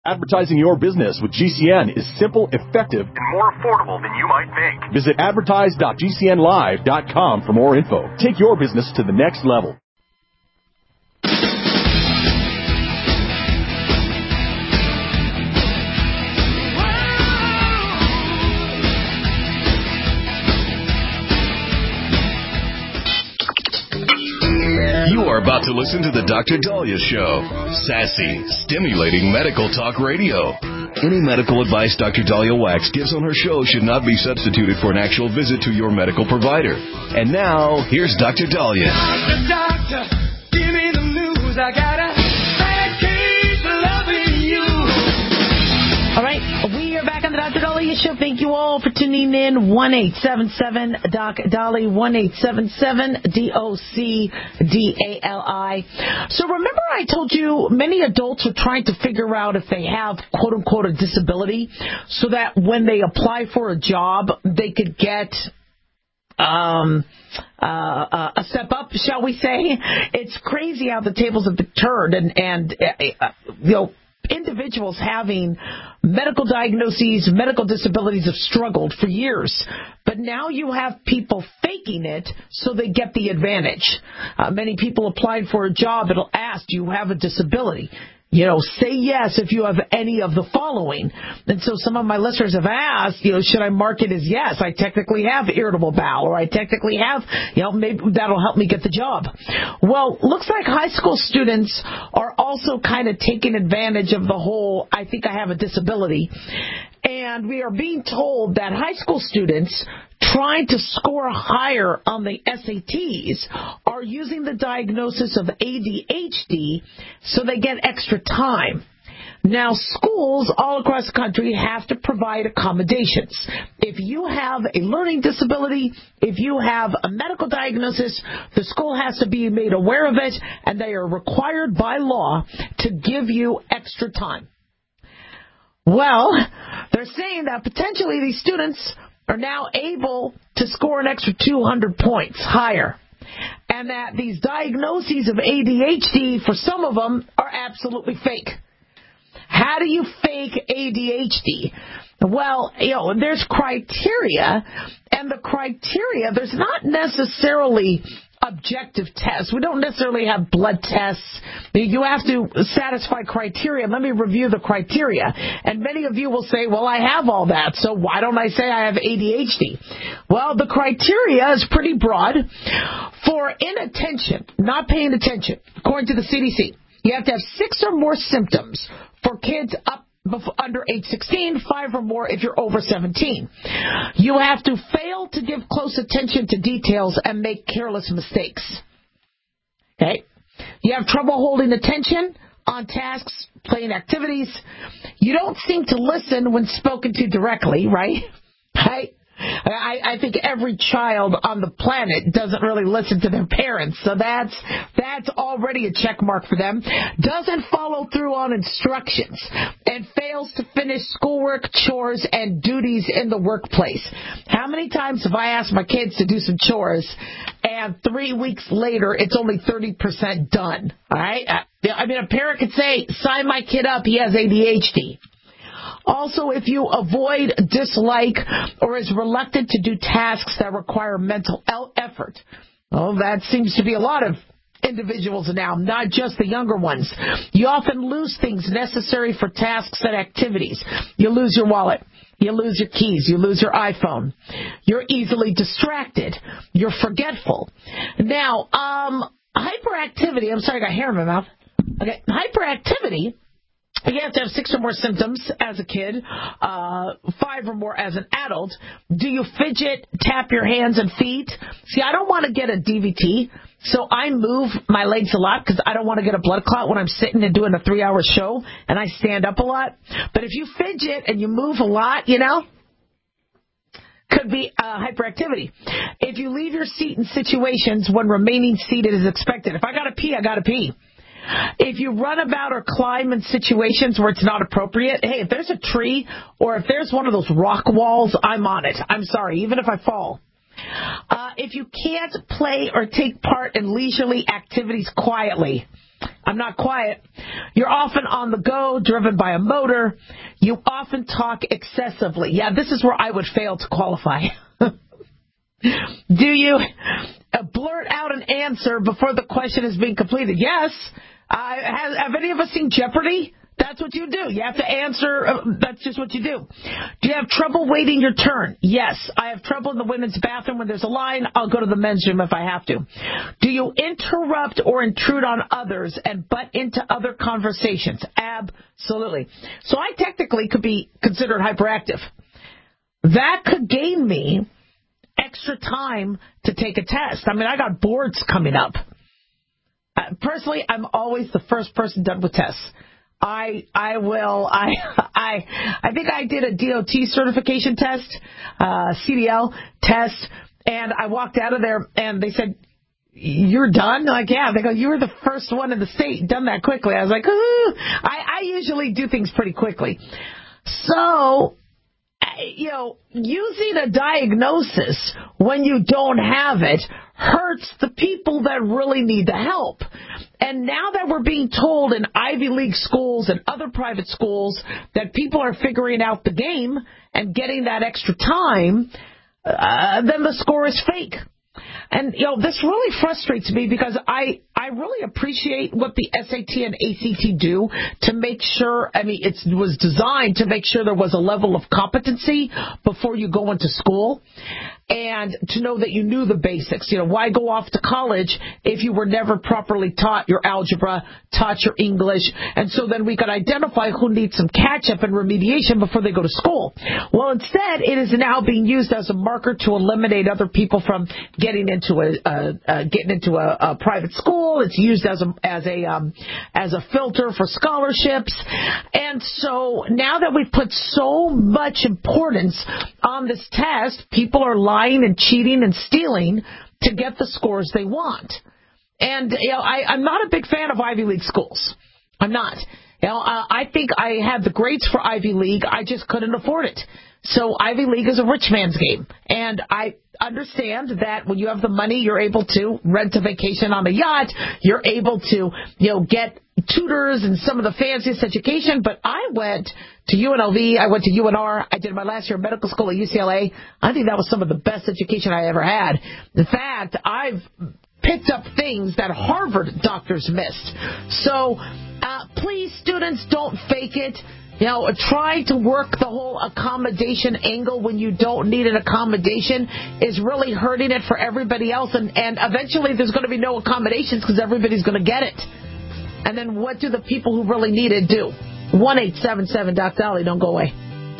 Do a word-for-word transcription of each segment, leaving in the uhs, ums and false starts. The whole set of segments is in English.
Advertising your business with G C N is simple, effective, and more affordable than you might think. Visit advertise dot g c n live dot com for more info. Take your business to the next level. You are about to listen to the Doctor Dahlia Show. Sassy, stimulating medical talk radio. Any medical advice Doctor Dahlia Wax gives on her show should not be substituted for an actual visit to your medical provider. And now, here's Doctor Dahlia. Doctor, doctor, give me the news. I got a bad case of loving you. All right, we are back on the Doctor Dahlia Show. Thank you all for tuning in. one eight seven seven Doc Dahlia, one eight seven seven D O C D A L I. So remember I told you many adults are trying to figure out if they have, quote-unquote, a disability so that when they apply for a job, they could get um, uh, uh, a step up, shall we say. It's crazy how the tables have been turned, and, and uh, you know, individuals having medical diagnoses, medical disabilities have struggled for years. But now you have people faking it so they get the advantage. Uh, many people applied for a job, it'll ask, do you have a disability? You know, say yes if you have any of the following. And so some of my listeners have asked, you know, should I mark it as yes? I technically have irritable bowel, or I technically have, you know, maybe that'll help me get the job. Well, looks like high school students are also kind of taking advantage of the whole, I think I have a disability. And we are being told that high school students trying to score higher on the S A Ts are using the diagnosis of A D H D so they get extra time. Now, schools all across the country have to provide accommodations. If you have a learning disability, if you have a medical diagnosis, the school has to be made aware of it, and they are required by law to give you extra time. Well, they're saying that potentially these students are now able to score an extra two hundred points higher, and that these diagnoses of A D H D, for some of them, are absolutely fake. How do you fake A D H D? Well, you know, there's criteria, and the criteria, there's not necessarily objective tests. We don't necessarily have blood tests. You have to satisfy criteria. Let me review the criteria. And many of you will say, well, I have all that, so why don't I say I have A D H D? Well, the criteria is pretty broad. For inattention, not paying attention, according to the C D C, you have to have six or more symptoms for kids up Before, under age sixteen, five or more if you're over seventeen. You have to fail to give close attention to details and make careless mistakes. Okay? You have trouble holding attention on tasks, playing activities. You don't seem to listen when spoken to directly, right? Right? I, I think every child on the planet doesn't really listen to their parents, so that's that's already a check mark for them. Doesn't follow through on instructions and fails to finish schoolwork, chores, and duties in the workplace. How many times have I asked my kids to do some chores, and three weeks later it's only thirty percent done? All right? I mean, a parent could say, sign my kid up, he has A D H D. Also, if you avoid, dislike, or is reluctant to do tasks that require mental effort. Well, that seems to be a lot of individuals now, not just the younger ones. You often lose things necessary for tasks and activities. You lose your wallet. You lose your keys. You lose your iPhone. You're easily distracted. You're forgetful. Now, um, hyperactivity, I'm sorry, I got hair in my mouth. Okay, hyperactivity. You have to have six or more symptoms as a kid, uh, five or more as an adult. Do you fidget, tap your hands and feet? See, I don't want to get a D V T, so I move my legs a lot because I don't want to get a blood clot when I'm sitting and doing a three-hour show, and I stand up a lot. But if you fidget and you move a lot, you know, could be uh, hyperactivity. If you leave your seat in situations when remaining seated is expected. If I got to pee, I got to pee. If you run about or climb in situations where it's not appropriate, hey, if there's a tree or if there's one of those rock walls, I'm on it. I'm sorry, even if I fall. Uh, if you can't play or take part in leisurely activities quietly, I'm not quiet. You're often on the go, driven by a motor. You often talk excessively. Yeah, this is where I would fail to qualify. Do you uh, blurt out an answer before the question is being completed? Yes. Uh, have, have any of us seen Jeopardy? That's what you do. You have to answer. Uh, that's just what you do. Do you have trouble waiting your turn? Yes. I have trouble in the women's bathroom when there's a line. I'll go to the men's room if I have to. Do you interrupt or intrude on others and butt into other conversations? Absolutely. So I technically could be considered hyperactive. That could gain me extra time to take a test. I mean, I got boards coming up. Uh, personally, I'm always the first person done with tests. I I will I I I think I did a D O T certification test, uh, C D L test, and I walked out of there and they said, "You're done?" Like, yeah. They go, "You were the first one in the state done that quickly." I was like, "Ooh." I I usually do things pretty quickly, so. You know, using a diagnosis when you don't have it hurts the people that really need the help. And now that we're being told in Ivy League schools and other private schools that people are figuring out the game and getting that extra time, uh, then the score is fake. And, you know, this really frustrates me because I, I really appreciate what the S A T and A C T do to make sure, I mean, it was designed to make sure there was a level of competency before you go into school and to know that you knew the basics. You know, why go off to college if you were never properly taught your algebra, taught your English, and so then we could identify who needs some catch-up and remediation before they go to school. Well, instead, it is now being used as a marker to eliminate other people from getting into a, a, a getting into a, a private school. It's used as a as a um, as a filter for scholarships, and so now that we've put so much importance on this test, people are lying and cheating and stealing to get the scores they want. And you know, I, I'm not a big fan of Ivy League schools. I'm not. You know, uh, I think I had the grades for Ivy League. I just couldn't afford it. So Ivy League is a rich man's game. And I understand that when you have the money, you're able to rent a vacation on a yacht. You're able to, you know, get tutors and some of the fanciest education. But I went to U N L V. I went to U N R. I did my last year of medical school at U C L A. I think that was some of the best education I ever had. In fact, I've picked up things that Harvard doctors missed. So uh, please, students, don't fake it. You know, trying to work the whole accommodation angle when you don't need an accommodation is really hurting it for everybody else. And, and eventually there's going to be no accommodations because everybody's going to get it. And then what do the people who really need it do? one eight seven seven Doc Dolly. Don't go away.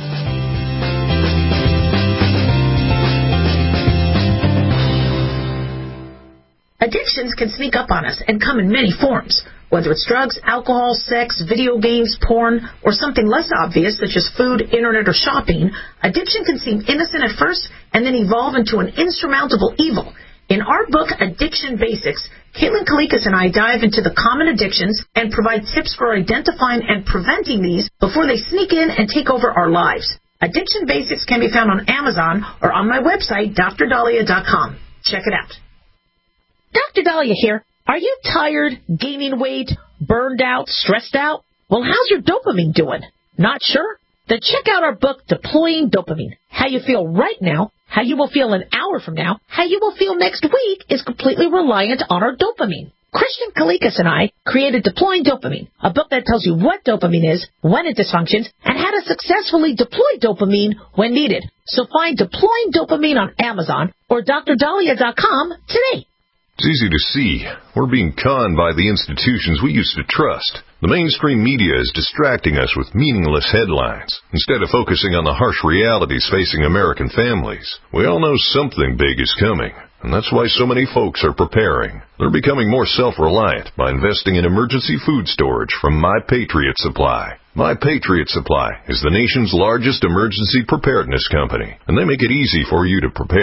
Addictions can sneak up on us and come in many forms. Whether it's drugs, alcohol, sex, video games, porn, or something less obvious such as food, internet, or shopping, addiction can seem innocent at first and then evolve into an insurmountable evil. In our book, Addiction Basics, Caitlin Kalikas and I dive into the common addictions and provide tips for identifying and preventing these before they sneak in and take over our lives. Addiction Basics can be found on Amazon or on my website, D R Dahlia dot com. Check it out. Doctor Dahlia here. Are you tired, gaining weight, burned out, stressed out? Well, how's your dopamine doing? Not sure? Then check out our book, Deploying Dopamine. How you feel right now, how you will feel an hour from now, how you will feel next week is completely reliant on our dopamine. Christian Kalikas and I created Deploying Dopamine, a book that tells you what dopamine is, when it dysfunctions, and how to successfully deploy dopamine when needed. So find Deploying Dopamine on Amazon or D R Dahlia dot com today. It's easy to see. We're being conned by the institutions we used to trust. The mainstream media is distracting us with meaningless headlines instead of focusing on the harsh realities facing American families. We all know something big is coming, and that's why so many folks are preparing. They're becoming more self-reliant by investing in emergency food storage from My Patriot Supply. My Patriot Supply is the nation's largest emergency preparedness company, and they make it easy for you to prepare.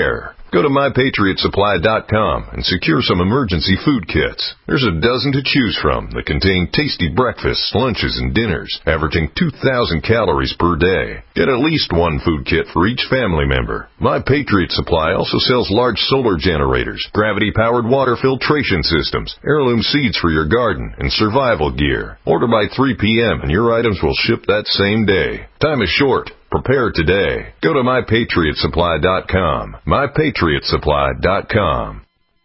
Go to my patriot supply dot com and secure some emergency food kits. There's a dozen to choose from that contain tasty breakfasts, lunches, and dinners, averaging two thousand calories per day. Get at least one food kit for each family member. My Patriot Supply also sells large solar generators, gravity-powered water filtration systems, heirloom seeds for your garden, and survival gear. Order by three p.m. and your items will ship that same day. Time is short. Prepare today. Go to my patriot supply dot com. my patriot supply dot com.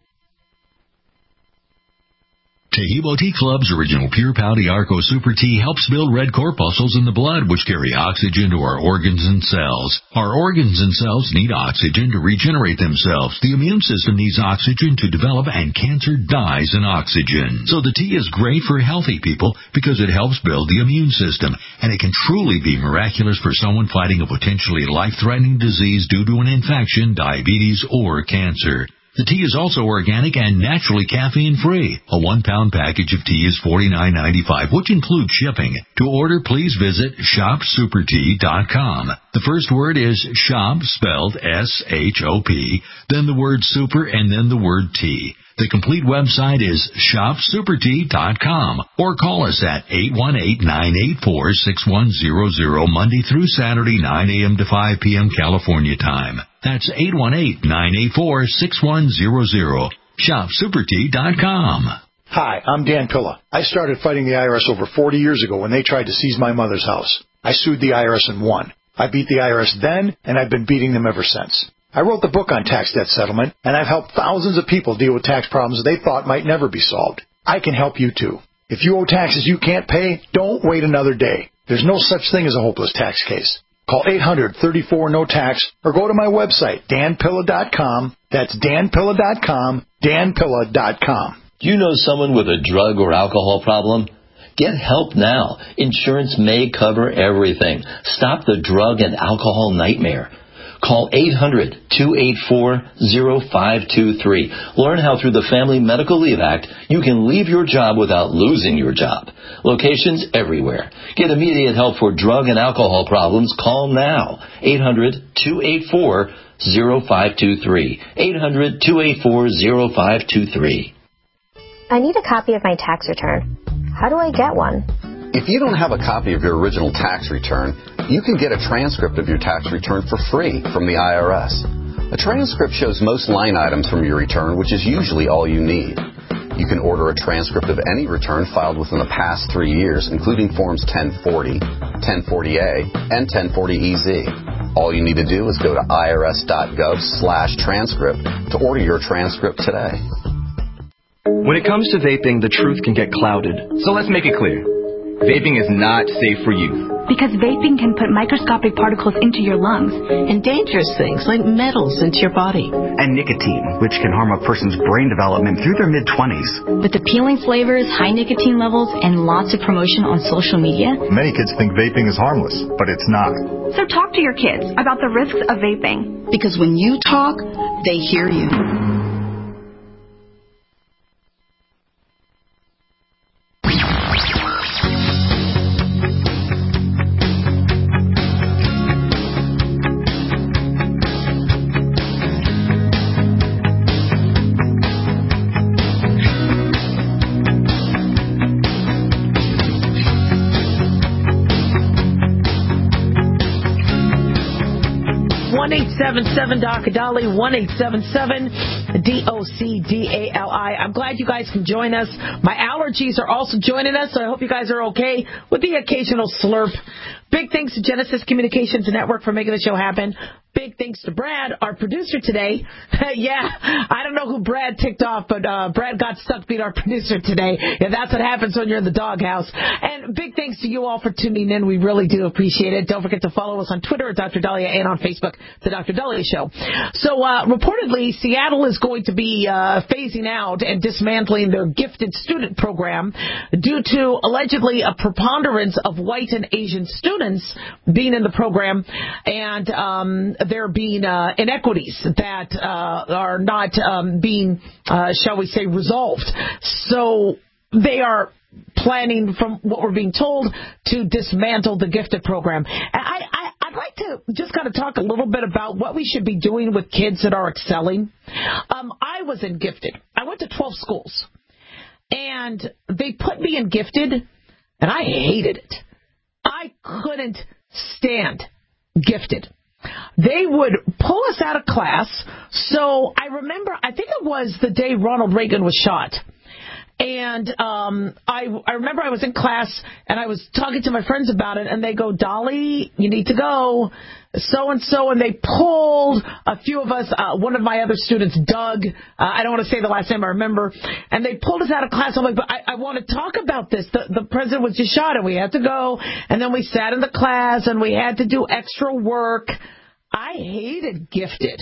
Tahibo Tea Club's original Pure Pouty Arco Super Tea helps build red corpuscles in the blood, which carry oxygen to our organs and cells. Our organs and cells need oxygen to regenerate themselves. The immune system needs oxygen to develop, and cancer dies in oxygen. So the tea is great for healthy people because it helps build the immune system, and it can truly be miraculous for someone fighting a potentially life-threatening disease due to an infection, diabetes, or cancer. The tea is also organic and naturally caffeine-free. A one-pound package of tea is forty-nine ninety-five, which includes shipping. To order, please visit shop super tea dot com. The first word is shop, spelled S H O P, then the word super, and then the word tea. The complete website is shop super tea dot com, or call us at eight one eight, nine eight four, six one zero zero Monday through Saturday, nine a.m. to five p.m. California time. That's eight one eight, nine eight four, six one zero zero. shop super tea dot com. Hi, I'm Dan Pilla. I started fighting the I R S over forty years ago when they tried to seize my mother's house. I sued the I R S and won. I beat the I R S then, and I've been beating them ever since. I wrote the book on tax debt settlement, and I've helped thousands of people deal with tax problems they thought might never be solved. I can help you, too. If you owe taxes you can't pay, don't wait another day. There's no such thing as a hopeless tax case. Call eight hundred, thirty-four, no tax, or go to my website, dan pilla dot com. That's dan pilla dot com, dan pilla dot com. Do you know someone with a drug or alcohol problem? Get help now. Insurance may cover everything. Stop the drug and alcohol nightmare. Call eight hundred, two eight four, zero five two three. Learn how through the Family Medical Leave Act you can leave your job without losing your job. Locations everywhere. Get immediate help for drug and alcohol problems. Call now. eight hundred, two eight four, zero five two three. eight hundred, two eight four, zero five two three. I need a copy of my tax return. How do I get one? If you don't have a copy of your original tax return, you can get a transcript of your tax return for free from the I R S. A transcript shows most line items from your return, which is usually all you need. You can order a transcript of any return filed within the past three years, including Forms ten forty, ten forty A, and ten forty E Z. All you need to do is go to irs.gov slash transcript to order your transcript today. When it comes to vaping, the truth can get clouded. So let's make it clear. Vaping is not safe for youth. Because vaping can put microscopic particles into your lungs. And dangerous things like metals into your body. And nicotine, which can harm a person's brain development through their mid-twenties. With appealing flavors, high nicotine levels, and lots of promotion on social media. Many kids think vaping is harmless, but it's not. So talk to your kids about the risks of vaping. Because when you talk, they hear you. one eight seven seven D O C D A L I, one eight seven seven D O C D A L I. I'm glad you guys can join us. My allergies are also joining us, so I hope you guys are okay with the occasional slurp. Big thanks to Genesis Communications Network for making the show happen. Big thanks to Brad, our producer today. Yeah, I don't know who Brad ticked off, but uh, Brad got stuck being our producer today. Yeah, that's what happens when you're in the doghouse. And big thanks to you all for tuning in. We really do appreciate it. Don't forget to follow us on Twitter at Doctor Dahlia and on Facebook, The Doctor Dahlia Show. So uh, reportedly, Seattle is going to be uh, phasing out and dismantling their gifted student program due to allegedly a preponderance of white and Asian students being in the program, and um, there being uh, inequities that uh, are not um, being, uh, shall we say, resolved. So they are planning, from what we're being told, to dismantle the gifted program. I, I, I'd like like to just kind of talk a little bit about what we should be doing with kids that are excelling. Um, I was in gifted. I went to twelve schools, and they put me in gifted, and I hated it. I couldn't stand gifted. They would pull us out of class. So I remember, I think it was the day Ronald Reagan was shot. And um, I, I remember I was in class, and I was talking to my friends about it, and they go, Dolly, you need to go, so-and-so, and they pulled a few of us, uh, one of my other students, Doug, uh, I don't want to say the last name, I remember, and they pulled us out of class. I'm like, but I, I want to talk about this. The, the president was just shot, and we had to go, and then we sat in the class, and we had to do extra work. I hated gifted.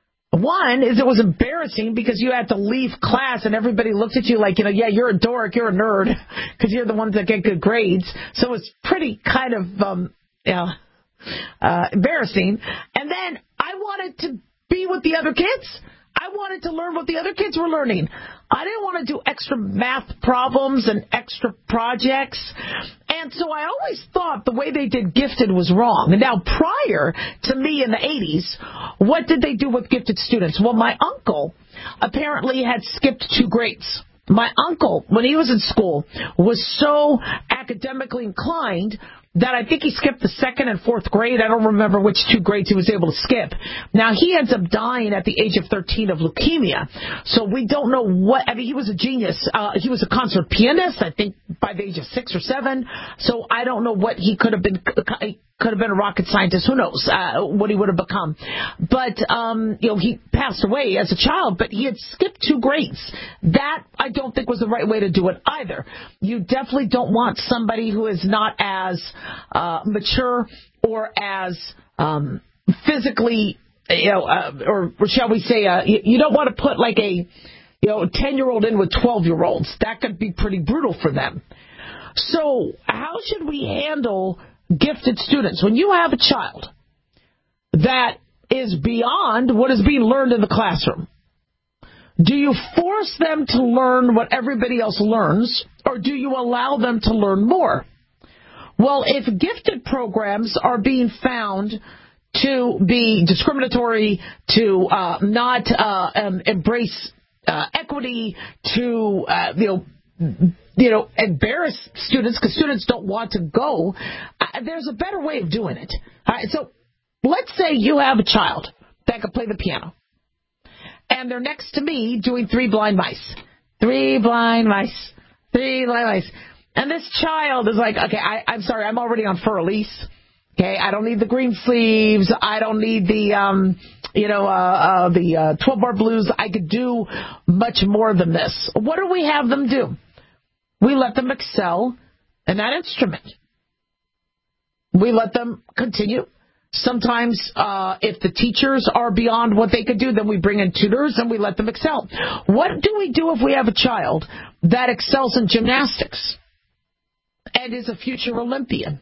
One is it was embarrassing because you had to leave class and everybody looked at you like, you know, yeah, you're a dork, you're a nerd, because you're the ones that get good grades. So it's pretty kind of, um, yeah, uh, embarrassing. And then I wanted to be with the other kids. I wanted to learn what the other kids were learning. I didn't want to do extra math problems and extra projects. And so I always thought the way they did gifted was wrong. And now prior to me in the eighties, what did they do with gifted students? Well, my uncle apparently had skipped two grades. My uncle, when he was in school, was so academically inclined that I think he skipped the second and fourth grade. I don't remember which two grades he was able to skip. Now, he ends up dying at the age of thirteen of leukemia. So we don't know what, I mean, he was a genius. Uh, he was a concert pianist, I think, by the age of six or seven. So I don't know what he could have been. Could have been a rocket scientist. Who knows uh, what he would have become. But, um, you know, he passed away as a child, but he had skipped two grades. That, I don't think, was the right way to do it either. You definitely don't want somebody who is not as uh, mature or as um, physically, you know, uh, or, or shall we say, uh, you, you don't want to put like a, you know, ten-year-old in with twelve-year-olds. That could be pretty brutal for them. So how should we handle gifted students? When you have a child that is beyond what is being learned in the classroom, do you force them to learn what everybody else learns, or do you allow them to learn more? Well, if gifted programs are being found to be discriminatory, to uh, not uh, um, embrace uh, equity, to uh, you know, you know, embarrass students because students don't want to go, uh, there's a better way of doing it. All right, so let's say you have a child that can play the piano, and they're next to me doing Three Blind Mice. Three blind mice. Three blind mice. And this child is like, okay, I, I'm sorry, I'm already on Fur Elise. Okay, I don't need the green sleeves. I don't need the, um, you know, uh, uh, the uh, twelve-bar blues. I could do much more than this. What do we have them do? We let them excel in that instrument. We let them continue. Sometimes uh, if the teachers are beyond what they could do, then we bring in tutors and we let them excel. What do we do if we have a child that excels in gymnastics and is a future Olympian?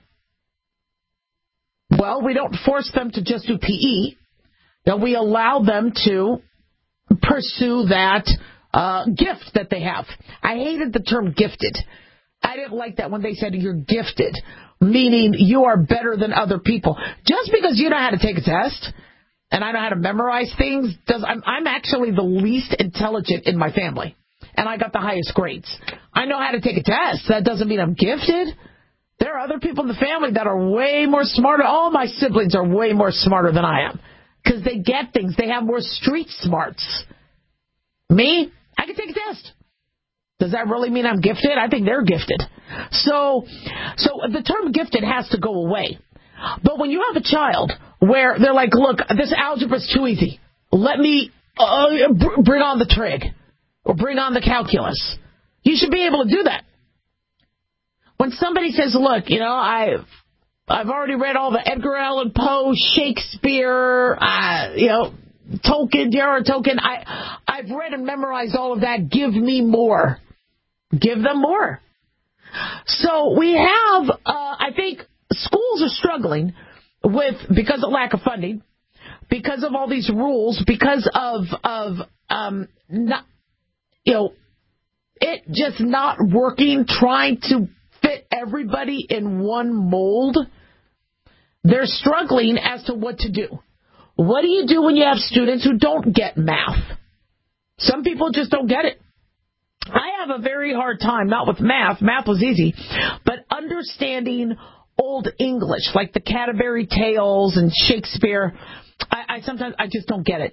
Well, we don't force them to just do P E. No, we allow them to pursue that Uh, gift that they have. I hated the term gifted. I didn't like that when they said you're gifted, meaning you are better than other people. Just because you know how to take a test and I know how to memorize things, does I'm, I'm actually the least intelligent in my family, and I got the highest grades. I know how to take a test. That doesn't mean I'm gifted. There are other people in the family that are way more smarter. All my siblings are way more smarter than I am because they get things. They have more street smarts. Me? I can take a test. Does that really mean I'm gifted? I think they're gifted. So, so the term gifted has to go away. But when you have a child where they're like, look, this algebra's too easy. Let me uh, br- bring on the trig or bring on the calculus. You should be able to do that. When somebody says, look, you know, I've, I've already read all the Edgar Allan Poe, Shakespeare, uh, you know, Tolkien, J R R Tolkien, I, I've read and memorized all of that. Give me more. Give them more. So we have, uh, I think, schools are struggling with, because of lack of funding, because of all these rules, because of, of um, not, you know, it just not working, trying to fit everybody in one mold. They're struggling as to what to do. What do you do when you have students who don't get math? Some people just don't get it. I have a very hard time, not with math. Math was easy, but understanding Old English, like the Canterbury Tales and Shakespeare. I, I sometimes I just don't get it.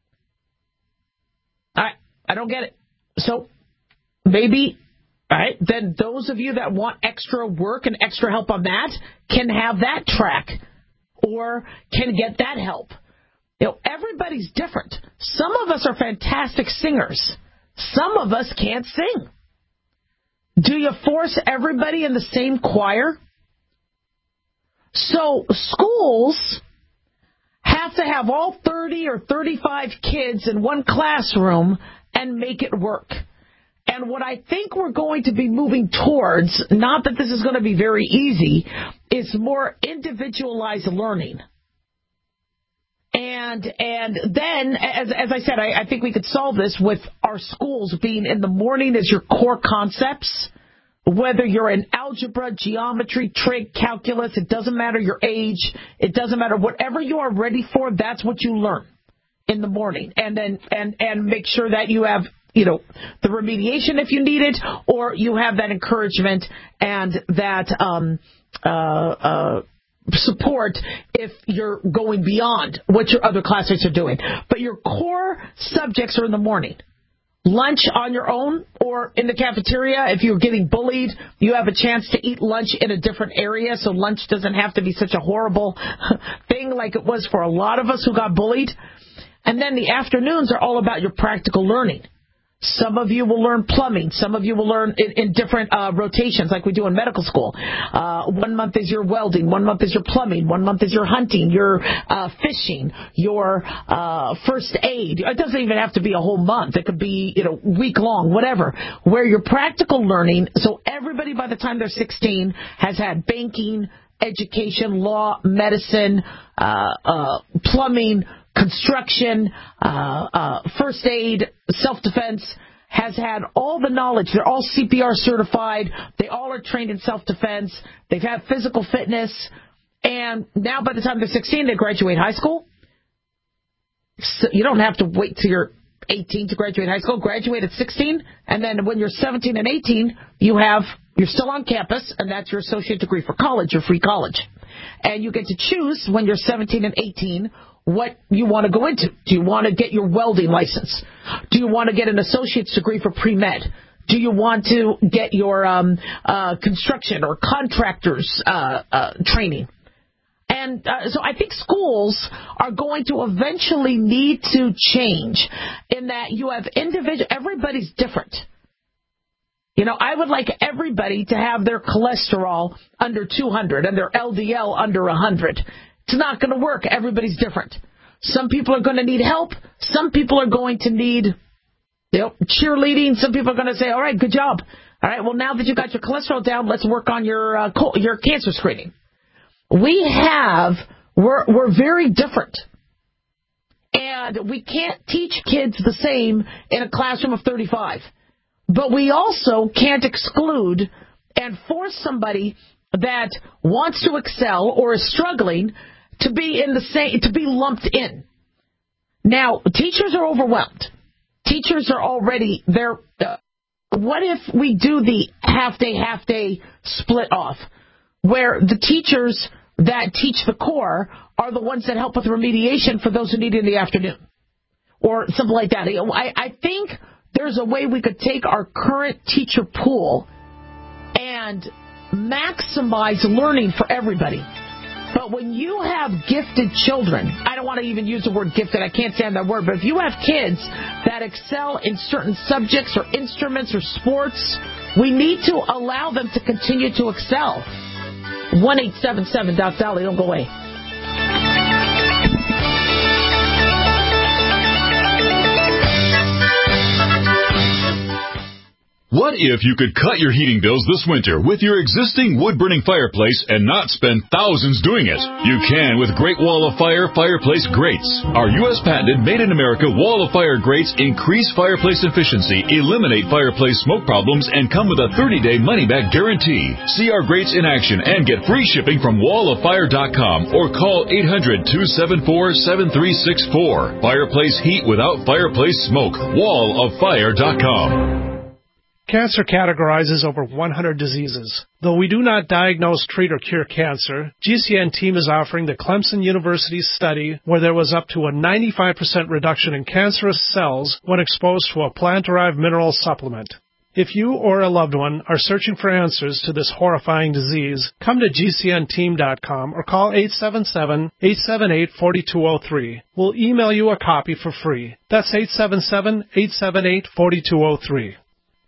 I I don't get it. So maybe, all right, then those of you that want extra work and extra help on that can have that track or can get that help. You know, everybody's different. Some of us are fantastic singers. Some of us can't sing. Do you force everybody in the same choir? So schools have to have all thirty or thirty-five kids in one classroom and make it work. And what I think we're going to be moving towards, not that this is going to be very easy, is more individualized learning. And and then, as as I said, I, I think we could solve this with our schools being in the morning as your core concepts. Whether you're in algebra, geometry, trig, calculus, it doesn't matter your age. It doesn't matter. Whatever you are ready for, that's what you learn in the morning. And then and, and make sure that you have, you know, the remediation if you need it, or you have that encouragement and that um, uh, uh, support if you're going beyond what your other classmates are doing. But your core subjects are in the morning. Lunch on your own or in the cafeteria. If you're getting bullied, you have a chance to eat lunch in a different area, so lunch doesn't have to be such a horrible thing like it was for a lot of us who got bullied. And then the afternoons are all about your practical learning. Some of you will learn plumbing. Some of you will learn in, in different uh, rotations like we do in medical school. Uh, one month is your welding. One month is your plumbing. One month is your hunting, your uh, fishing, your uh, first aid. It doesn't even have to be a whole month. It could be, you know, week long, whatever, where your practical learning, so everybody by the time they're sixteen has had banking, education, law, medicine, uh, uh, plumbing, construction, uh, uh, first aid, self-defense, has had all the knowledge. They're all C P R certified. They all are trained in self-defense. They've had physical fitness. And now by the time they're sixteen, they graduate high school. So you don't have to wait till you're eighteen to graduate high school. Graduate at sixteen. And then when you're seventeen and eighteen, you have, you're still on campus, and that's your associate degree for college, your free college. And you get to choose when you're seventeen and eighteen what you want to go into. Do you want to get your welding license? Do you want to get an associate's degree for pre-med? Do you want to get your um, uh, construction or contractors uh, uh, training? And uh, so I think schools are going to eventually need to change in that you have individual, everybody's different. You know, I would like everybody to have their cholesterol under two hundred and their L D L under one hundred. It's not going to work. Everybody's different. Some people are going to need help. Some people are going to need, you know, cheerleading. Some people are going to say, all right, good job. All right, well, now that you got your cholesterol down, let's work on your uh, your cancer screening. We have, we're, we're very different. And we can't teach kids the same in a classroom of thirty-five. But we also can't exclude and force somebody that wants to excel or is struggling to be in the same, to be lumped in. Now, teachers are overwhelmed. Teachers are already there. Uh, what if we do the half day, half day split off, where the teachers that teach the core are the ones that help with remediation for those who need it in the afternoon, or something like that? I, I think there's a way we could take our current teacher pool and maximize learning for everybody. But when you have gifted children, I don't want to even use the word gifted, I can't stand that word, but if you have kids that excel in certain subjects or instruments or sports, we need to allow them to continue to excel. one eight seven seven Doc Dolly, don't go away. What if you could cut your heating bills this winter with your existing wood-burning fireplace and not spend thousands doing it? You can with Great Wall of Fire Fireplace Grates. Our U S patented made-in-America Wall of Fire grates increase fireplace efficiency, eliminate fireplace smoke problems, and come with a thirty-day money-back guarantee. See our grates in action and get free shipping from wall of fire dot com or call eight hundred, two seven four, seven three six four. Fireplace heat without fireplace smoke. wall of fire dot com. Cancer categorizes over one hundred diseases. Though we do not diagnose, treat, or cure cancer, G C N team is offering the Clemson University study where there was up to a ninety-five percent reduction in cancerous cells when exposed to a plant-derived mineral supplement. If you or a loved one are searching for answers to this horrifying disease, come to G C N team dot com or call eight seven seven, eight seven eight, four two zero three. We'll email you a copy for free. That's eight seven seven, eight seven eight, four two zero three.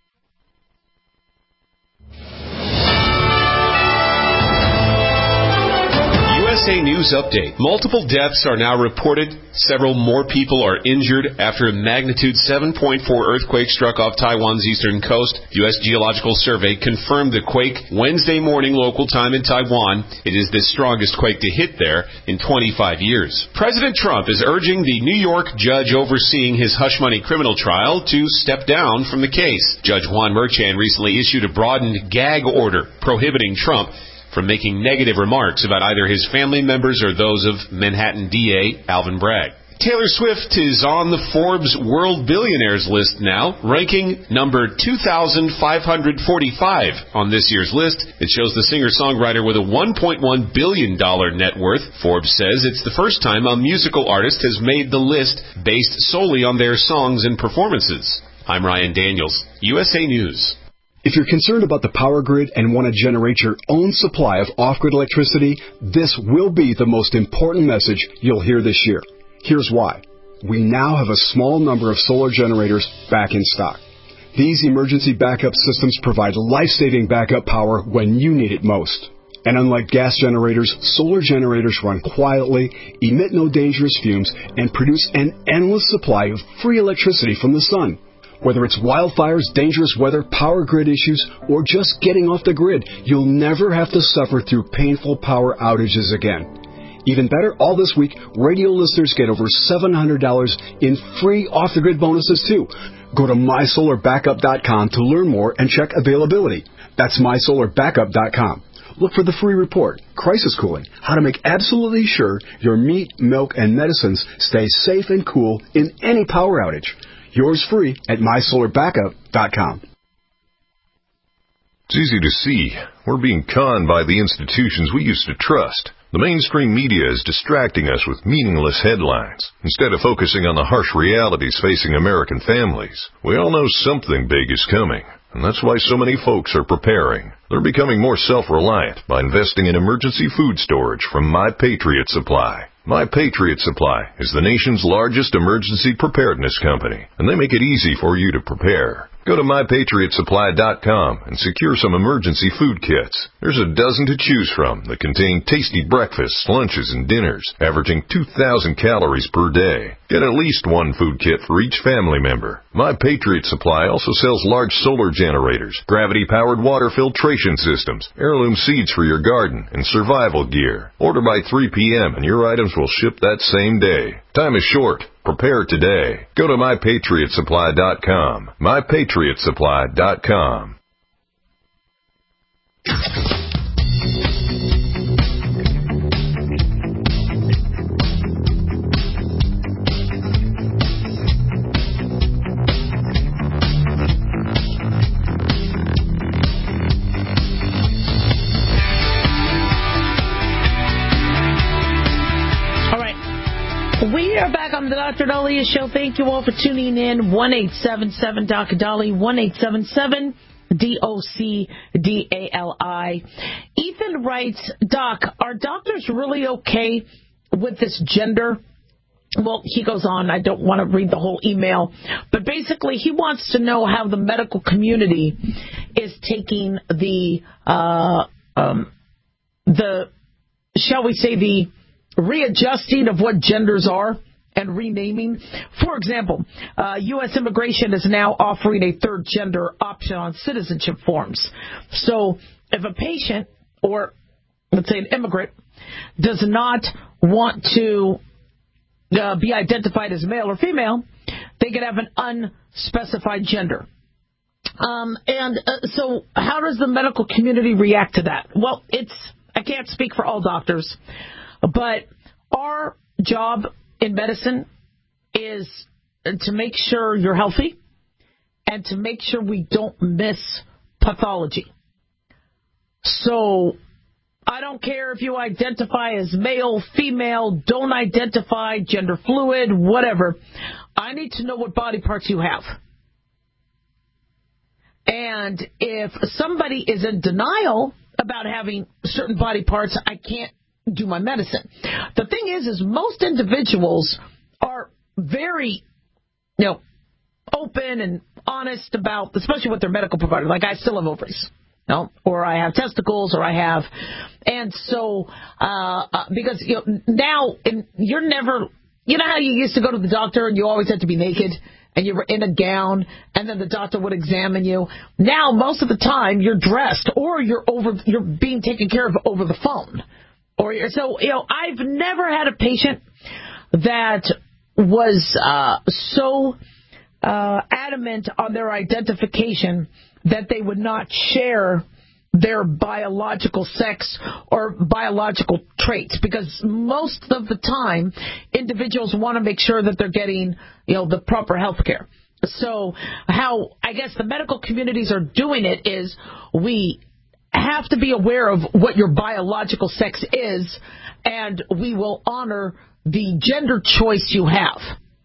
U S A News Update. Multiple deaths are now reported. Several more people are injured after a magnitude seven point four earthquake struck off Taiwan's eastern coast. U S Geological Survey confirmed the quake Wednesday morning local time in Taiwan. It is the strongest quake to hit there in twenty-five years. President Trump is urging the New York judge overseeing his hush money criminal trial to step down from the case. Judge Juan Merchan recently issued a broadened gag order prohibiting Trump from making negative remarks about either his family members or those of Manhattan D A Alvin Bragg. Taylor Swift is on the Forbes World Billionaires list now, ranking number two thousand five hundred forty-five on this year's list. It shows the singer-songwriter with a one point one billion dollars net worth. Forbes says it's the first time a musical artist has made the list based solely on their songs and performances. I'm Ryan Daniels, U S A News. If you're concerned about the power grid and want to generate your own supply of off-grid electricity, this will be the most important message you'll hear this year. Here's why. We now have a small number of solar generators back in stock. These emergency backup systems provide life-saving backup power when you need it most. And unlike gas generators, solar generators run quietly, emit no dangerous fumes, and produce an endless supply of free electricity from the sun. Whether it's wildfires, dangerous weather, power grid issues, or just getting off the grid, you'll never have to suffer through painful power outages again. Even better, all this week, radio listeners get over seven hundred dollars in free off-the-grid bonuses, too. Go to my solar backup dot com to learn more and check availability. That's my solar backup dot com. Look for the free report, Crisis Cooling, how to make absolutely sure your meat, milk, and medicines stay safe and cool in any power outage. Yours free at my solar backup dot com. It's easy to see. We're being conned by the institutions we used to trust. The mainstream media is distracting us with meaningless headlines instead of focusing on the harsh realities facing American families. We all know something big is coming, and that's why so many folks are preparing. They're becoming more self-reliant by investing in emergency food storage from My Patriot Supply. My Patriot Supply is the nation's largest emergency preparedness company, and they make it easy for you to prepare. Go to my patriot supply dot com and secure some emergency food kits. There's a dozen to choose from that contain tasty breakfasts, lunches, and dinners, averaging two thousand calories per day. Get at least one food kit for each family member. My Patriot Supply also sells large solar generators, gravity-powered water filtration systems, heirloom seeds for your garden, and survival gear. Order by three p.m. and your items will ship that same day. Time is short. Prepare today. Go to my patriot supply dot com. my patriot supply dot com. We are back on the Doctor Daliah Show. Thank you all for tuning in. one eight seven seven D O C Dali, one eight seven seven D O C D A L I. Ethan writes, Doc, are doctors really okay with this gender? Well, he goes on. I don't want to read the whole email. But basically, he wants to know how the medical community is taking the, uh, um, the, shall we say, the readjusting of what genders are and renaming. For example, uh, U S Immigration is now offering a third gender option on citizenship forms. So if a patient or, let's say, an immigrant does not want to uh, be identified as male or female, they could have an unspecified gender. Um, and uh, so how does the medical community react to that? Well, it's I can't speak for all doctors, but our job in medicine is to make sure you're healthy and to make sure we don't miss pathology. So I don't care if you identify as male, female, don't identify, gender fluid, whatever. I need to know what body parts you have. And if somebody is in denial about having certain body parts, I can't do my medicine. The thing is, is most individuals are very, you know, open and honest about, especially with their medical provider. Like, I still have ovaries, you know, or I have testicles, or I have, and so uh, uh because you know now in, you're never, you know how you used to go to the doctor and you always had to be naked and you were in a gown, and then the doctor would examine you. Now, most of the time, you're dressed, or you're over, you're being taken care of over the phone. Or so, you know, I've never had a patient that was uh, so uh, adamant on their identification that they would not share their biological sex or biological traits, because most of the time individuals want to make sure that they're getting, you know, the proper health care. So how I guess the medical communities are doing it is we have to be aware of what your biological sex is, and we will honor the gender choice you have.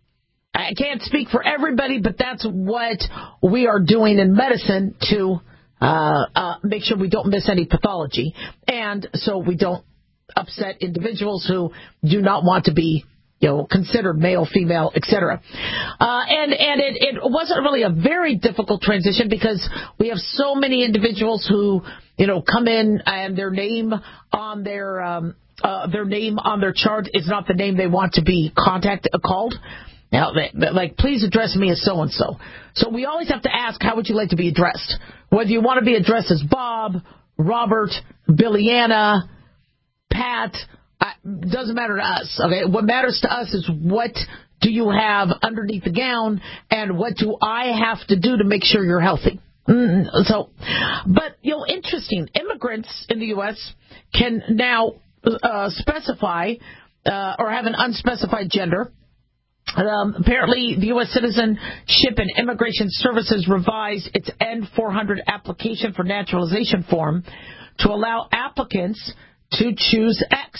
I can't speak for everybody, but that's what we are doing in medicine to uh, uh, make sure we don't miss any pathology, and so we don't upset individuals who do not want to be, you know, considered male, female, et cetera. Uh, and and it, it wasn't really a very difficult transition, because we have so many individuals who, you know, come in and their name on their um, uh, their name on their chart is not the name they want to be contacted uh, called. Now, they, like, please address me as so and so. So we always have to ask, how would you like to be addressed? Whether you want to be addressed as Bob, Robert, Billiana, Pat. It doesn't matter to us. Okay, what matters to us is what do you have underneath the gown, and what do I have to do to make sure you're healthy. Mm, so, but you know, interesting. Immigrants in the U S can now uh, specify uh, or have an unspecified gender. Um, apparently, the U S Citizenship and Immigration Services revised its N four hundred application for naturalization form to allow applicants to choose X.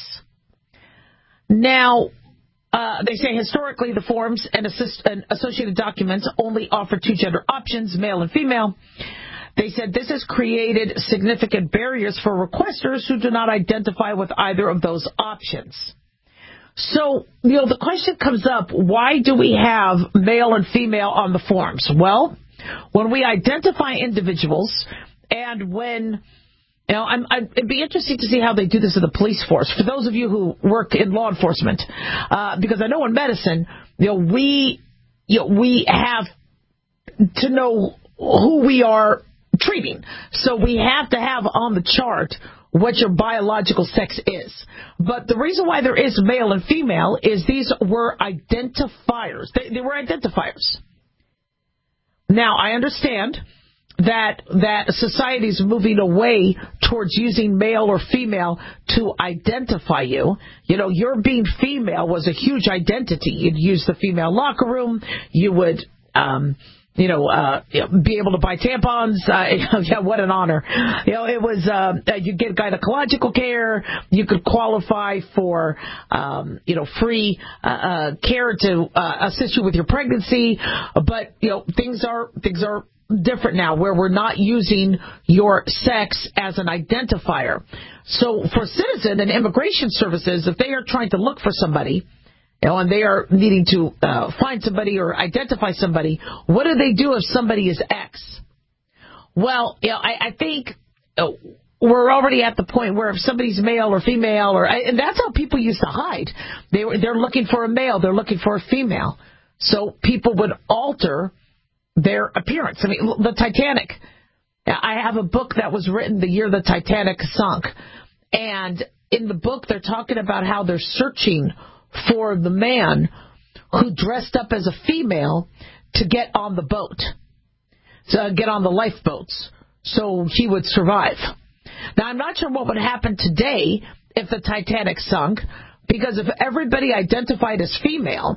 Now, uh, they say historically the forms and, assist- and associated documents only offer two gender options, male and female. They said this has created significant barriers for requesters who do not identify with either of those options. So, you know, the question comes up, why do we have male and female on the forms? Well, when we identify individuals, and when, you know, I'm, I'm, it'd be interesting to see how they do this in the police force. For those of you who work in law enforcement, uh, because I know in medicine, you know, we, you know, we have to know who we are treating. So we have to have on the chart what your biological sex is. But the reason why there is male and female is these were identifiers. They, they were identifiers. Now, I understand that that society is moving away towards using male or female to identify you. You know, your being female was a huge identity. You'd use the female locker room. You would, um, you know, uh, be able to buy tampons. Uh, yeah, what an honor. You know, it was, uh, you get gynecological care. You could qualify for, um, you know, free, uh, uh care to, uh, assist you with your pregnancy. But, you know, things are, things are different now, where we're not using your sex as an identifier. So for Citizen and Immigration Services, if they are trying to look for somebody, you know, and they are needing to uh, find somebody or identify somebody, what do they do if somebody is X? Well, you know, I, I think uh, we're already at the point where if somebody's male or female, or and that's how people used to hide. They were they're looking for a male, they're looking for a female. So people would alter their appearance. I mean, the Titanic. I have a book that was written the year the Titanic sunk. And in the book, they're talking about how they're searching for the man who dressed up as a female to get on the boat, to get on the lifeboats, so he would survive. Now, I'm not sure what would happen today if the Titanic sunk, because if everybody identified as female,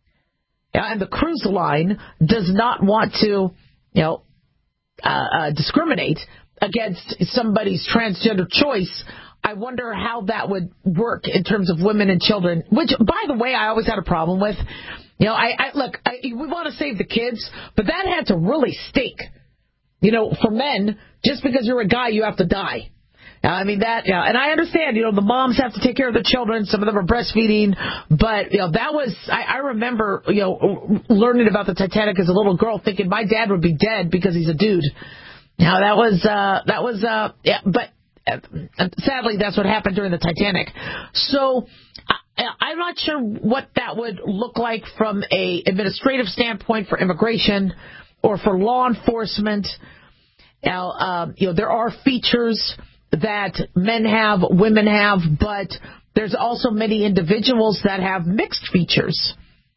and the cruise line does not want to, you know, uh, uh, discriminate against somebody's transgender choice, I wonder how that would work in terms of women and children, which, by the way, I always had a problem with. You know, I, I look, I, we want to save the kids, but that had to really stink. You know, for men, just because you're a guy, you have to die. I mean, that, yeah, and I understand, you know, the moms have to take care of the children. Some of them are breastfeeding. But, you know, that was, I, I remember, you know, learning about the Titanic as a little girl, thinking my dad would be dead because he's a dude. Now, that was, uh, that was, uh, yeah, but uh, sadly, that's what happened during the Titanic. So, I, I'm not sure what that would look like from a administrative standpoint for immigration or for law enforcement. Now, um, you know, there are features that men have, women have, but there's also many individuals that have mixed features.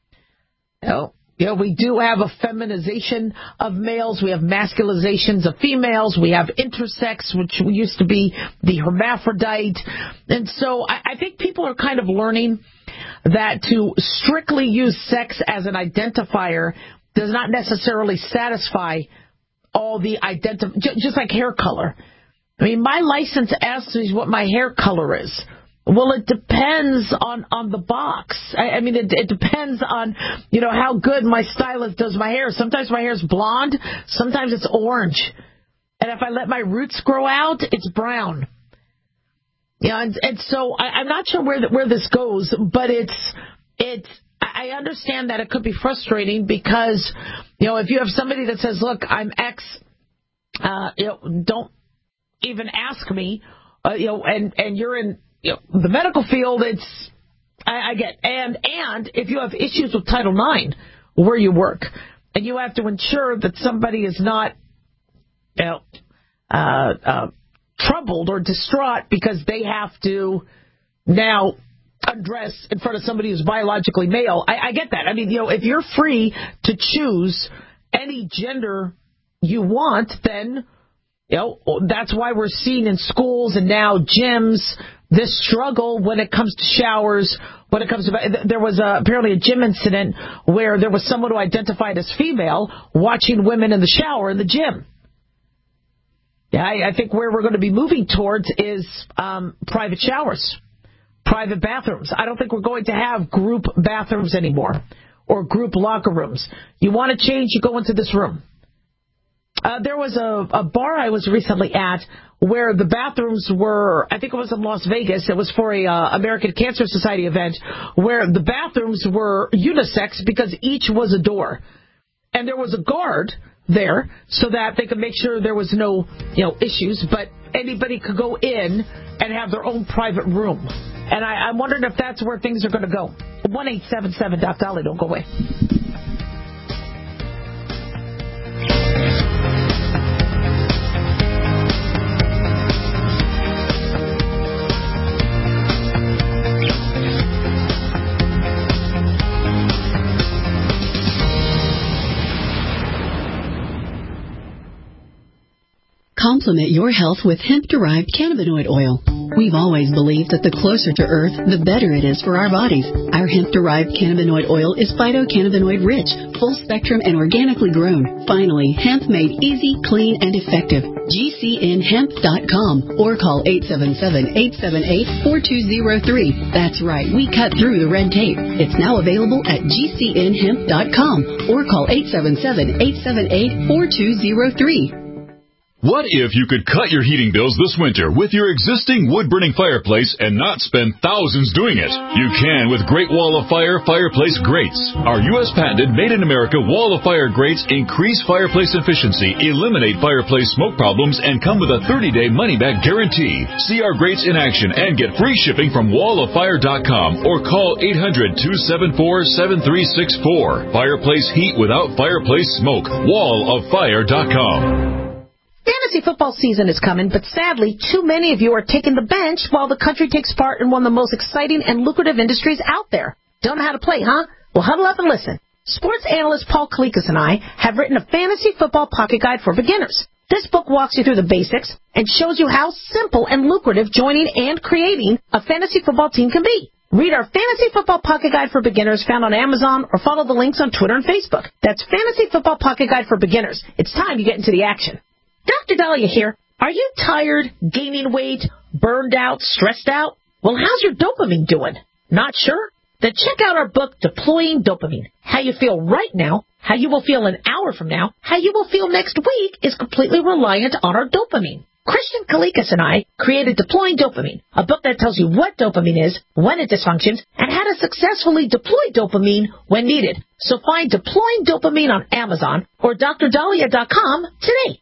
You know, you know, we do have a feminization of males. We have masculinizations of females. We have intersex, which used to be the hermaphrodite. And so I, I think people are kind of learning that to strictly use sex as an identifier does not necessarily satisfy all the identif- j- just like hair color. I mean, my license asks me what my hair color is. Well, it depends on, on the box. I, I mean, it, it depends on, you know, how good my stylist does my hair. Sometimes my hair's blonde. Sometimes it's orange. And if I let my roots grow out, it's brown. Yeah, and, and so I, I'm not sure where the, where this goes, but it's it's. I understand that it could be frustrating because, you know, if you have somebody that says, look, I'm X, uh, you know, don't even ask me, uh, you know, and, and you're in you know, the medical field, it's, I, I get, and, and if you have issues with Title nine where you work, and you have to ensure that somebody is not, you know, uh, uh, troubled or distraught because they have to now undress in front of somebody who's biologically male. I, I get that. I mean, you know, if you're free to choose any gender you want, then, you know, that's why we're seeing in schools and now gyms this struggle when it comes to showers, when it comes to, there was a, apparently a gym incident where there was someone who identified as female watching women in the shower in the gym. Yeah, I, I think where we're going to be moving towards is um, private showers. Private bathrooms. I don't think we're going to have group bathrooms anymore or group locker rooms. You want to change, you go into this room. Uh, there was a, a bar I was recently at where the bathrooms were, I think it was in Las Vegas. It was for a uh, American Cancer Society event where the bathrooms were unisex because each was a door. And there was a guard there so that they could make sure there was no, you know, issues, but anybody could go in and have their own private room. And I, I'm wondering if that's where things are going to go. one eight seven seven Doc Dolly, don't go away. Complement your health with hemp-derived cannabinoid oil. We've always believed that the closer to Earth, the better it is for our bodies. Our hemp-derived cannabinoid oil is phytocannabinoid rich, full spectrum, and organically grown. Finally, hemp made easy, clean, and effective. G C N hemp dot com or call eight seven seven, eight seven eight, four two zero three. That's right, we cut through the red tape. It's now available at G C N hemp dot com or call eight seven seven, eight seven eight, four two zero three. What if you could cut your heating bills this winter with your existing wood-burning fireplace and not spend thousands doing it? You can with Great Wall of Fire fireplace grates. Our U S patented made-in-America Wall of Fire grates increase fireplace efficiency, eliminate fireplace smoke problems, and come with a thirty-day money-back guarantee. See our grates in action and get free shipping from wall of fire dot com or call eight hundred, two seven four, seven three six four. Fireplace heat without fireplace smoke. wall of fire dot com. Fantasy football season is coming, but sadly, too many of you are taking the bench while the country takes part in one of the most exciting and lucrative industries out there. Don't know how to play, huh? Well, huddle up and listen. Sports analyst Paul Kalikas and I have written a fantasy football pocket guide for beginners. This book walks you through the basics and shows you how simple and lucrative joining and creating a fantasy football team can be. Read our Fantasy Football Pocket Guide for Beginners found on Amazon or follow the links on Twitter and Facebook. That's Fantasy Football Pocket Guide for Beginners. It's time you get into the action. Doctor Dahlia here. Are you tired, gaining weight, burned out, stressed out? Well, how's your dopamine doing? Not sure? Then check out our book, Deploying Dopamine. How you feel right now, how you will feel an hour from now, how you will feel next week is completely reliant on our dopamine. Christian Kalikas and I created Deploying Dopamine, a book that tells you what dopamine is, when it dysfunctions, and how to successfully deploy dopamine when needed. So find Deploying Dopamine on Amazon or D R dahlia dot com today.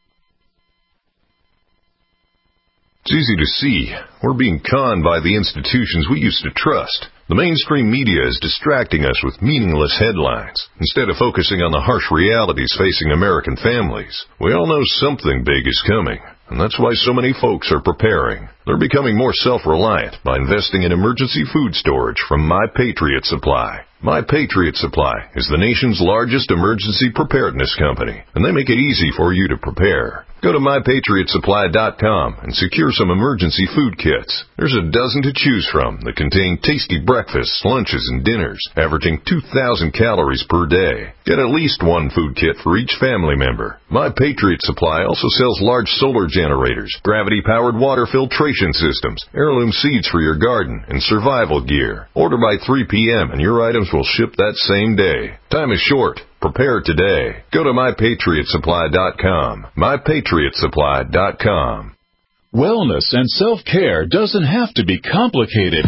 It's easy to see. We're being conned by the institutions we used to trust. The mainstream media is distracting us with meaningless headlines instead of focusing on the harsh realities facing American families. We all know something big is coming, and that's why so many folks are preparing. They're becoming more self-reliant by investing in emergency food storage from My Patriot Supply. My Patriot Supply is the nation's largest emergency preparedness company, and they make it easy for you to prepare. Go to my patriot supply dot com and secure some emergency food kits. There's a dozen to choose from that contain tasty breakfasts, lunches, and dinners, averaging two thousand calories per day. Get at least one food kit for each family member. My Patriot Supply also sells large solar generators, gravity-powered water filtration systems, heirloom seeds for your garden, and survival gear. Order by three p.m. and your items will ship that same day. Time is short. Prepare today. Go to my patriot supply dot com. my patriot supply dot com. Wellness and self-care doesn't have to be complicated.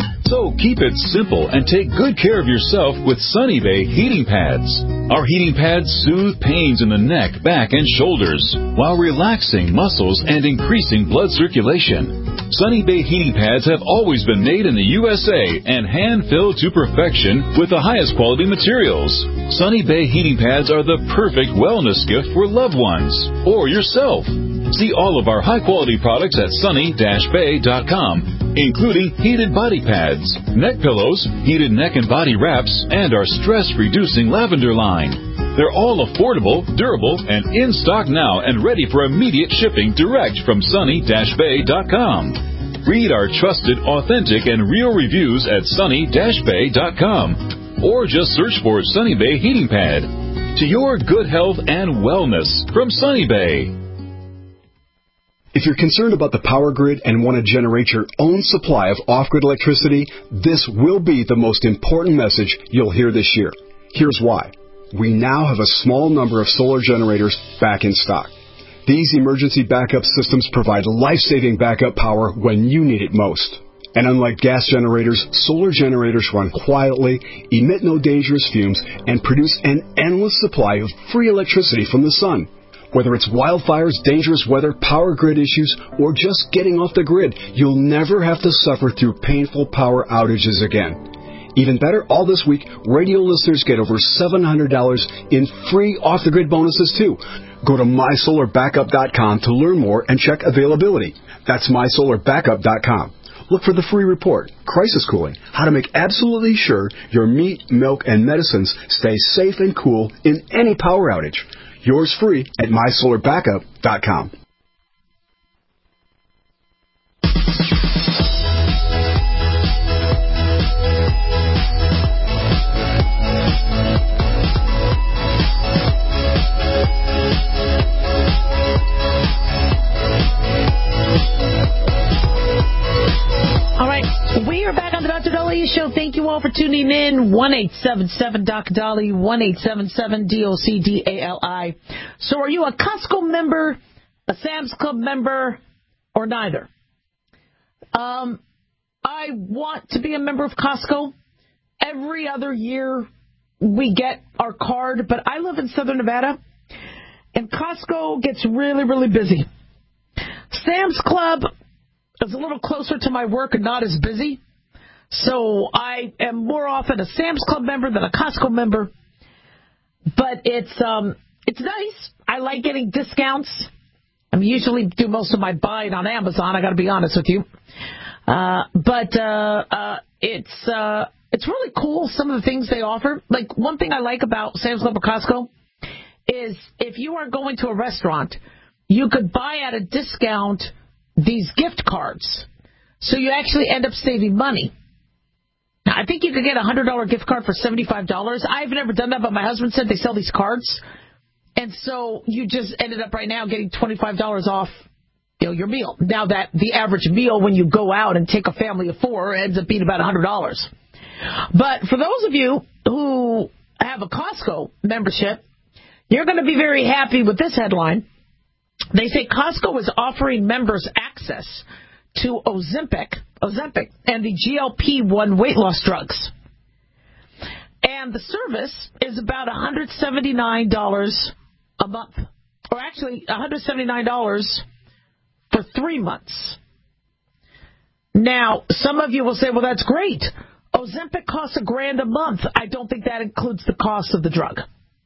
So keep it simple and take good care of yourself with Sunny Bay heating pads. Our heating pads soothe pains in the neck, back, and shoulders while relaxing muscles and increasing blood circulation. Sunny Bay heating pads have always been made in the U S A and hand-filled to perfection with the highest quality materials. Sunny Bay heating pads are the perfect wellness gift for loved ones or yourself. See all of our high-quality products at sunny dash bay dot com, including heated body pads, neck pillows, heated neck and body wraps, and our stress-reducing lavender line. They're all affordable, durable, and in stock now and ready for immediate shipping direct from sunny dash bay dot com. Read our trusted, authentic, and real reviews at sunny dash bay dot com, or just search for Sunny Bay Heating Pad. To your good health and wellness from Sunny Bay. If you're concerned about the power grid and want to generate your own supply of off-grid electricity, this will be the most important message you'll hear this year. Here's why. We now have a small number of solar generators back in stock. These emergency backup systems provide life-saving backup power when you need it most. And unlike gas generators, solar generators run quietly, emit no dangerous fumes, and produce an endless supply of free electricity from the sun. Whether it's wildfires, dangerous weather, power grid issues, or just getting off the grid, you'll never have to suffer through painful power outages again. Even better, all this week, radio listeners get over seven hundred dollars in free off-the-grid bonuses, too. Go to my solar backup dot com to learn more and check availability. That's my solar backup dot com. Look for the free report, Crisis Cooling, how to make absolutely sure your meat, milk, and medicines stay safe and cool in any power outage. Yours free at my solar backup dot com. All right, we are back on the Doctor Dahlia Show. Thank you all for tuning in. one eight seven seven D O C Dahlia, one eight seven seven D O C D A L I. So are you a Costco member? a Sam's Club member, or neither. Um, I want to be a member of Costco. Every other year we get our card, but I live in Southern Nevada, and Costco gets really, really busy. Sam's Club is a little closer to my work and not as busy, so I am more often a Sam's Club member than a Costco member. But it's um it's nice. I like getting discounts. I usually do most of my buying on Amazon, I got to be honest with you. Uh, but uh, uh, it's uh, it's really cool, some of the things they offer. Like, one thing I like about Sam's Club or Costco is if you are going to a restaurant, you could buy at a discount these gift cards. So you actually end up saving money. Now, I think you could get a one hundred dollars gift card for seventy-five dollars. I've never done that, but my husband said they sell these cards. And so you just ended up right now getting twenty-five dollars off, you know, your meal. Now that the average meal when you go out and take a family of four ends up being about one hundred dollars. But for those of you who have a Costco membership, you're going to be very happy with this headline. They say Costco is offering members access to Ozempic, Ozempic and the G L P one weight loss drugs. And the service is about one hundred seventy-nine dollars a month. Or actually, one hundred seventy-nine dollars for three months. Now, some of you will say, well, that's great. Ozempic costs a grand a month. I don't think that includes the cost of the drug.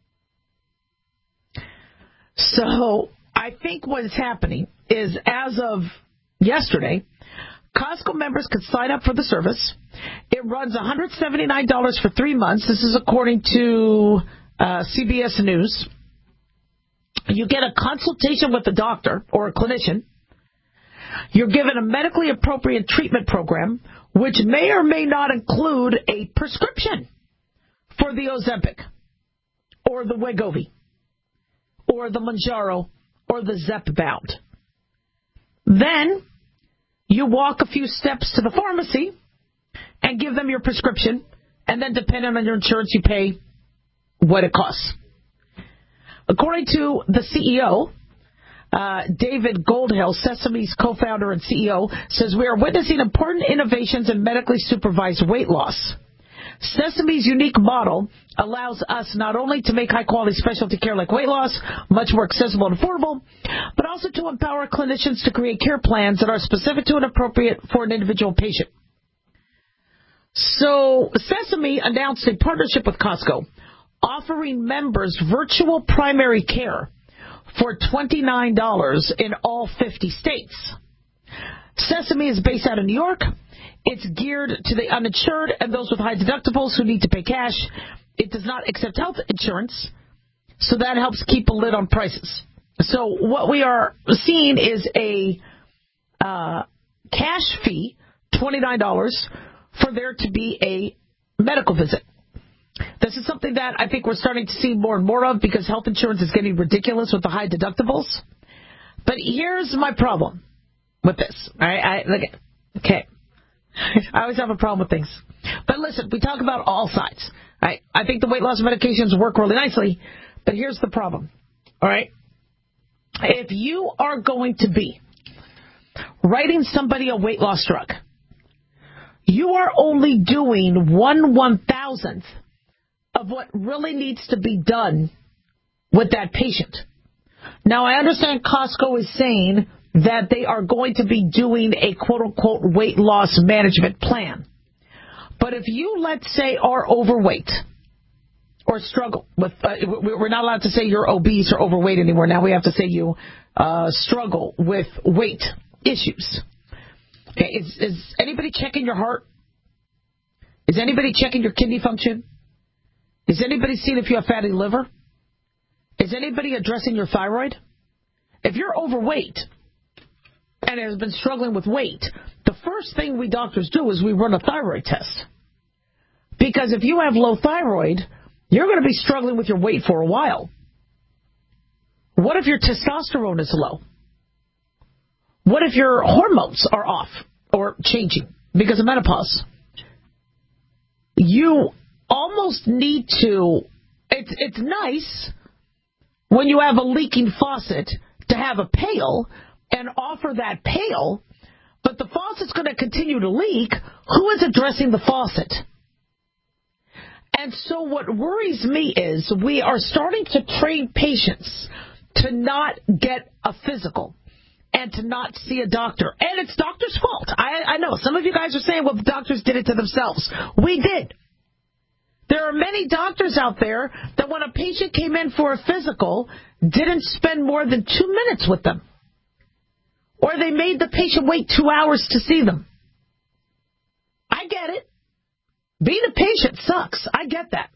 So I think what is happening is, as of yesterday, Costco members could sign up for the service. It runs one hundred seventy-nine dollars for three months. This is according to uh, C B S News. You get a consultation with a doctor or a clinician. You're given a medically appropriate treatment program, which may or may not include a prescription for the Ozempic or the Wegovy or the Mounjaro or the Zepbound. Then you walk a few steps to the pharmacy and give them your prescription, and then depending on your insurance, you pay what it costs. According to the C E O, uh, David Goldhill, Sesame's co-founder and C E O, says, we are witnessing important innovations in medically supervised weight loss. Sesame's unique model allows us not only to make high-quality specialty care like weight loss much more accessible and affordable, but also to empower clinicians to create care plans that are specific to and appropriate for an individual patient. So Sesame announced a partnership with Costco, offering members virtual primary care for twenty-nine dollars in all fifty states. Sesame is based out of New York. It's geared to the uninsured and those with high deductibles who need to pay cash. It does not accept health insurance, so that helps keep a lid on prices. So what we are seeing is a uh, cash fee, twenty-nine dollars, for there to be a medical visit. This is something that I think we're starting to see more and more of because health insurance is getting ridiculous with the high deductibles. But here's my problem with this. I, I look at, okay. I always have a problem with things. But listen, we talk about all sides. Right? I think the weight loss medications work really nicely, but here's the problem. All right? If you are going to be writing somebody a weight loss drug, you are only doing one one-thousandth of what really needs to be done with that patient. Now, I understand Costco is saying that they are going to be doing a quote-unquote weight loss management plan. But if you, let's say, are overweight or struggle with, uh, we're not allowed to say you're obese or overweight anymore. Now we have to say you uh, struggle with weight issues. Okay, is, is anybody checking your heart? Is anybody checking your kidney function? Is anybody seeing if you have fatty liver? Is anybody addressing your thyroid? If you're overweight and has been struggling with weight, the first thing we doctors do is we run a thyroid test. Because if you have low thyroid, you're going to be struggling with your weight for a while. What if your testosterone is low? What if your hormones are off or changing because of menopause? You almost need to, it's, it's nice when you have a leaking faucet to have a pail and offer that pail, but the faucet's going to continue to leak. Who is addressing the faucet? And so what worries me is we are starting to train patients to not get a physical and to not see a doctor. And it's doctor's fault. I, I know. Some of you guys are saying, well, the doctors did it to themselves. We did. There are many doctors out there that when a patient came in for a physical, didn't spend more than two minutes with them. Or they made the patient wait two hours to see them. I get it. Being a patient sucks. I get that.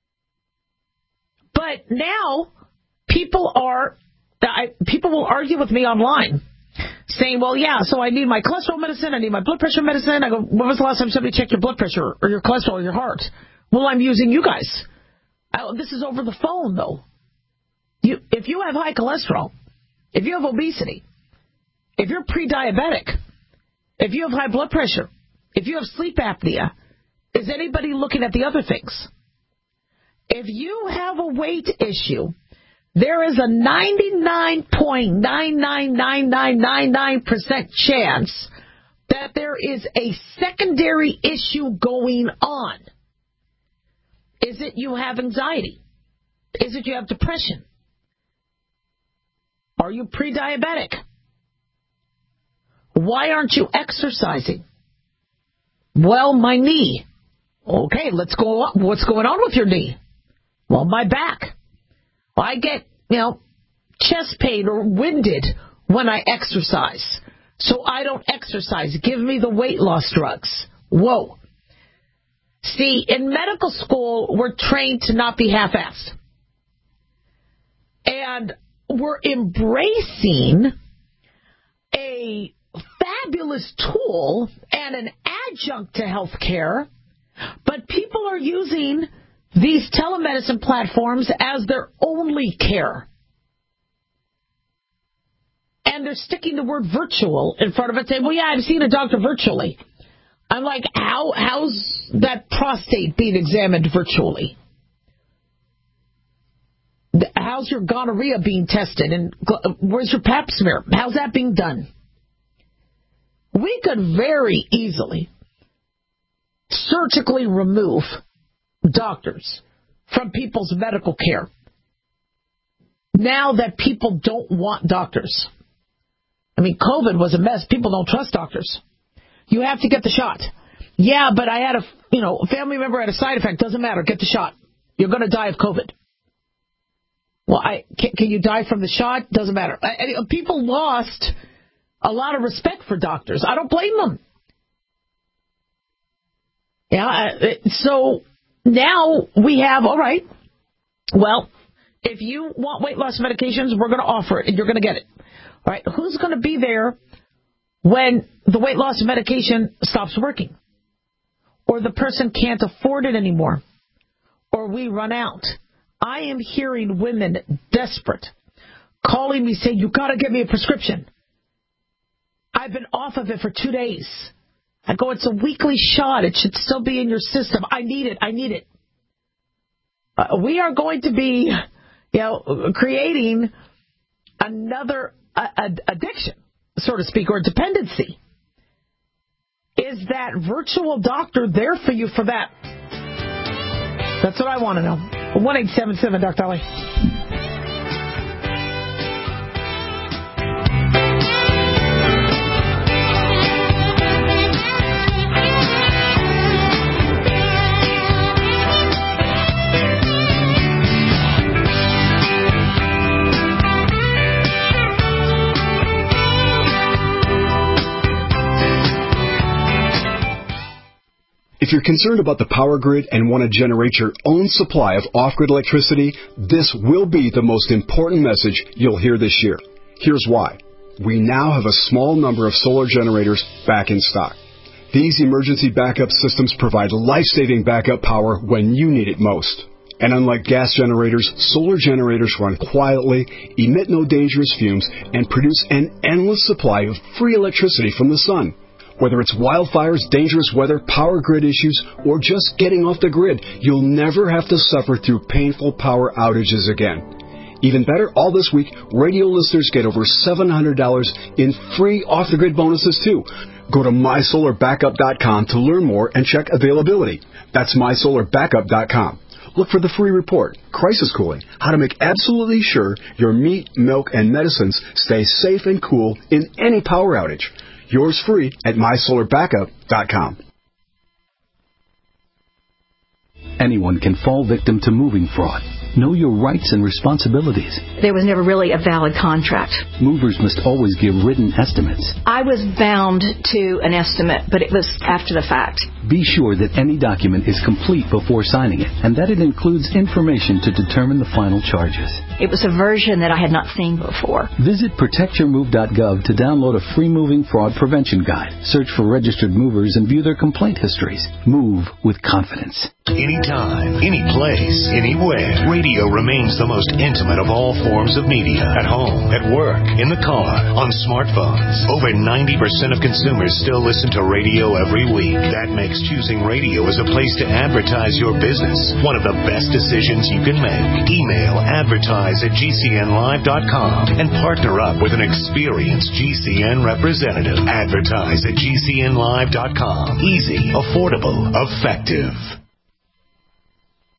But now, people are, I, people will argue with me online, saying, well, yeah, so I need my cholesterol medicine, I need my blood pressure medicine. I go, when was the last time somebody checked your blood pressure or your cholesterol or your heart? Well, I'm using you guys. I, this is over the phone, though. You, if you have high cholesterol, if you have obesity, if you're pre-diabetic, if you have high blood pressure, if you have sleep apnea, is anybody looking at the other things? If you have a weight issue, there is a ninety-nine point nine nine nine nine nine nine percent chance that there is a secondary issue going on. Is it you have anxiety? Is it you have depression? Are you pre-diabetic? Why aren't you exercising? Well, my knee. Okay, let's go on. What's going on with your knee? Well, my back. Well, I get, you know, chest pain or winded when I exercise. So I don't exercise. Give me the weight loss drugs. Whoa. See, in medical school, we're trained to not be half-assed. And we're embracing a fabulous tool and an adjunct to healthcare, but people are using these telemedicine platforms as their only care. And they're sticking the word virtual in front of it, saying, well, yeah, I've seen a doctor virtually. I'm like, how how's that prostate being examined virtually? How's your gonorrhea being tested? And where's your pap smear? How's that being done? We could very easily surgically remove doctors from people's medical care now that people don't want doctors. I mean, COVID was a mess. People don't trust doctors. You have to get the shot. Yeah, but I had a, you know, a family member had a side effect. Doesn't matter. Get the shot. You're going to die of COVID. Well, I can, can you die from the shot? Doesn't matter. I, I, people lost a lot of respect for doctors. I don't blame them. Yeah, so now we have, all right, well, if you want weight loss medications, we're going to offer it, and you're going to get it. All right, who's going to be there when the weight loss medication stops working? Or the person can't afford it anymore? Or we run out? I am hearing women desperate calling me saying, you got to get me a prescription. I've been off of it for two days. I go, it's a weekly shot. It should still be in your system. I need it. I need it. Uh, we are going to be, you know, creating another uh, addiction, so to speak, or dependency. Is that virtual doctor there for you for that? That's what I want to know. one eight seven seven, Doctor Ali. If you're concerned about the power grid and want to generate your own supply of off-grid electricity, this will be the most important message you'll hear this year. Here's why. We now have a small number of solar generators back in stock. These emergency backup systems provide life-saving backup power when you need it most. And unlike gas generators, solar generators run quietly, emit no dangerous fumes, and produce an endless supply of free electricity from the sun. Whether it's wildfires, dangerous weather, power grid issues, or just getting off the grid, you'll never have to suffer through painful power outages again. Even better, all this week, radio listeners get over seven hundred dollars in free off-the-grid bonuses, too. Go to my solar backup dot com to learn more and check availability. That's my solar backup dot com. Look for the free report, Crisis Cooling, how to make absolutely sure your meat, milk, and medicines stay safe and cool in any power outage. Yours free at my solar backup dot com. Anyone can fall victim to moving fraud. Know your rights and responsibilities. There was never really a valid contract. Movers must always give written estimates. I was bound to an estimate, but it was after the fact. Be sure that any document is complete before signing it, and that it includes information to determine the final charges. It was a version that I had not seen before. Visit protect your move dot gov to download a free moving fraud prevention guide. Search for registered movers and view their complaint histories. Move with confidence. Anytime, any place, anywhere. Radio remains the most intimate of all forms of media. At home, at work, in the car, on smartphones. Over ninety percent of consumers still listen to radio every week. That makes choosing radio as a place to advertise your business one of the best decisions you can make. Email advertise at G C N live dot com and partner up with an experienced G C N representative. Advertise at G C N live dot com. Easy, affordable, effective.